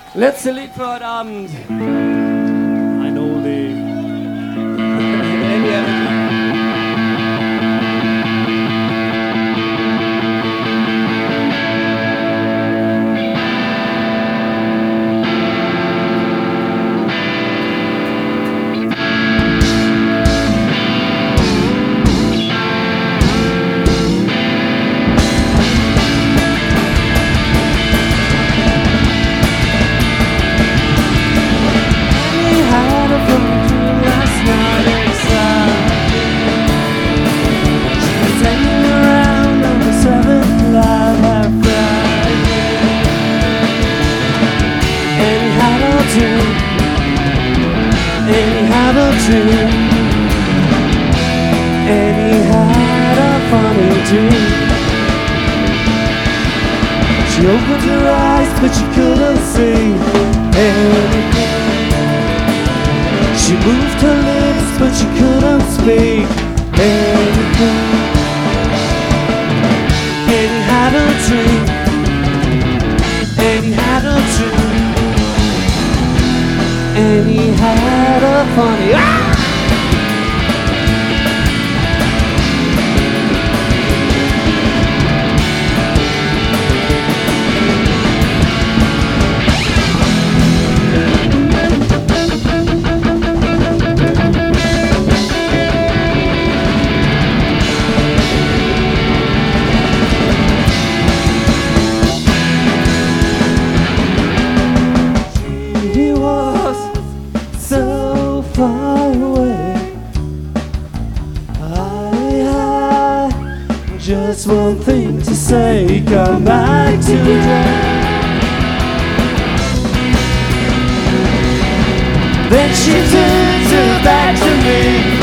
Letzte Lied für heute Abend. Ein Oldie. And he had a funny dream. She opened her eyes but she couldn't see anything. She moved her lips but she couldn't speak anything. And he had a dream. And he had a dream. And he had a funny He was so far away. I had just one thing to say: come back today. Then she turned her back to me.